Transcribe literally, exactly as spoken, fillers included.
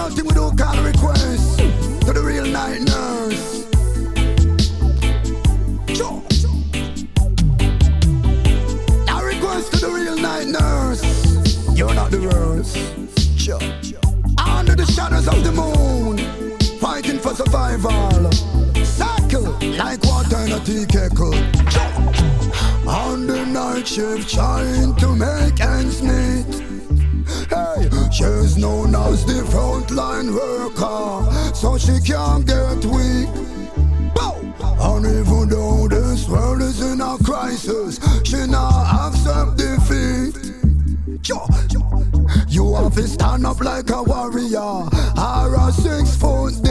small thing we don't call request to the real night nurse. Sure. I request to the real night nurse. You're not the worst. Sure. Under the shadows of the moon, fighting for survival. Cycle like water in a tea kettle. On the night shift, trying to make ends meet. Hey, she's known as the frontline worker, so she can't get weak. Bow. And even though this world is in a crisis, she now accept defeat. You have to stand up like a warrior or a six foot